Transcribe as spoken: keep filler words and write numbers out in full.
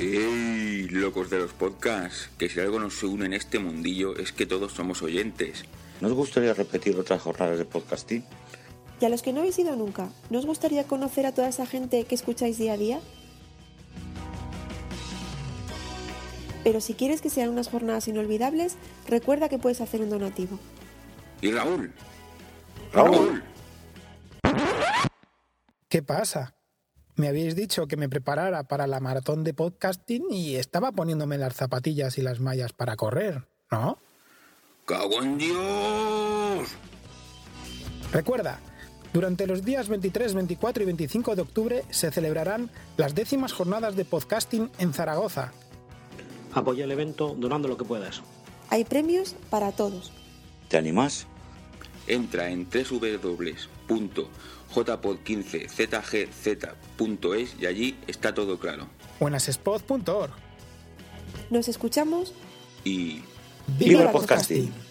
¡Ey, locos de los podcasts! Que si algo nos une en este mundillo es que todos somos oyentes. ¿No os gustaría repetir otras jornadas de podcasting? Y a los que no habéis ido nunca, ¿no os gustaría conocer a toda esa gente que escucháis día a día? Pero si quieres que sean unas jornadas inolvidables, recuerda que puedes hacer un donativo. ¿Y Raúl? ¡Raúl! ¿Qué pasa? Me habéis dicho que me preparara para la maratón de podcasting y estaba poniéndome las zapatillas y las mallas para correr, ¿no? ¡Cago en Dios! Recuerda, durante los días veintitrés, veinticuatro y veinticinco de octubre se celebrarán las décimas jornadas de podcasting en Zaragoza. Apoya el evento donando lo que puedas. Hay premios para todos. ¿Te animas? Entra en doble u doble u doble u punto j pod quince z g z punto es y allí está todo claro. buenaspod punto org. Nos escuchamos Y... ¡Viva el podcasting!